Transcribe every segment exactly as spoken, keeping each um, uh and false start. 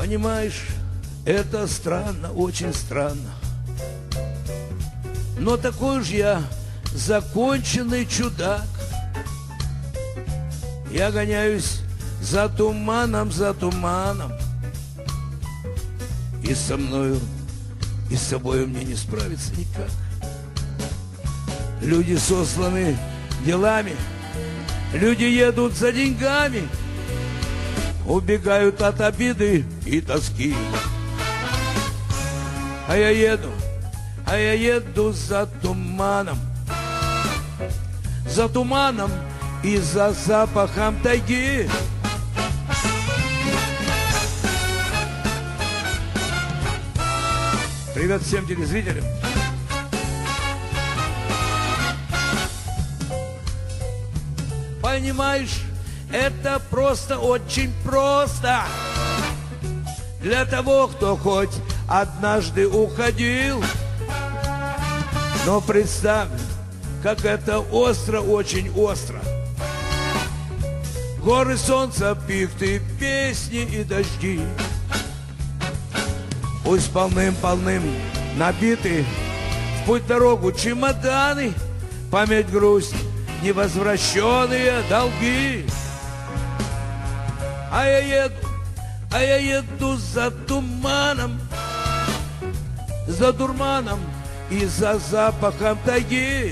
Понимаешь, это странно, очень странно. Но такой уж я законченный чудак. Я гоняюсь за туманом, за туманом. И со мною, и с собой мне не справиться никак. Люди сосланы делами, люди едут за деньгами, убегают от обиды и тоски. А я еду, а я еду за туманом, за туманом и за запахом тайги. Привет всем телезрителям. Понимаешь, это просто, очень просто. Для того, кто хоть однажды уходил. Но представь, как это остро, очень остро. Горы, солнца, пихты, песни и дожди. Пусть полным-полным набиты в путь дорогу чемоданы, память, грусть, невозвращенные долги. А я еду, а я еду за туманом, за дурманом и за запахом тайги.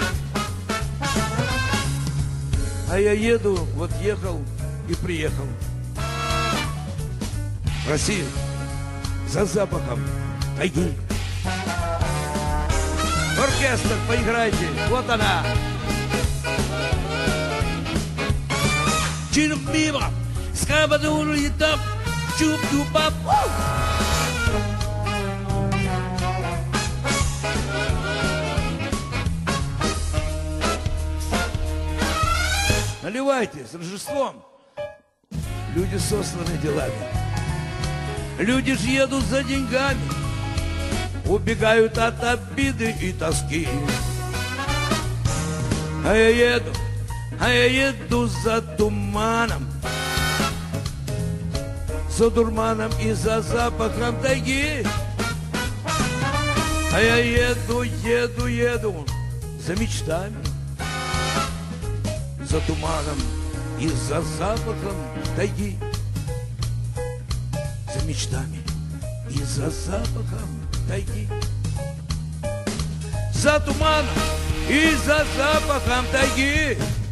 А я еду, вот ехал и приехал в Россию за запахом тайги. Оркестр, поиграйте, вот она. Чинук мимо, скабаду и там, чуп-чупа. Наливайте, с Рождеством. Люди сосланы делами. Люди ж едут за деньгами, убегают от обиды и тоски. А я еду, а я еду за туманом, за дурманом и за запахом тайги. А я еду, еду, еду за мечтами, за туманом и за запахом тайги. За мечтами и за запахом тайги. За туманом и за запахом тайги.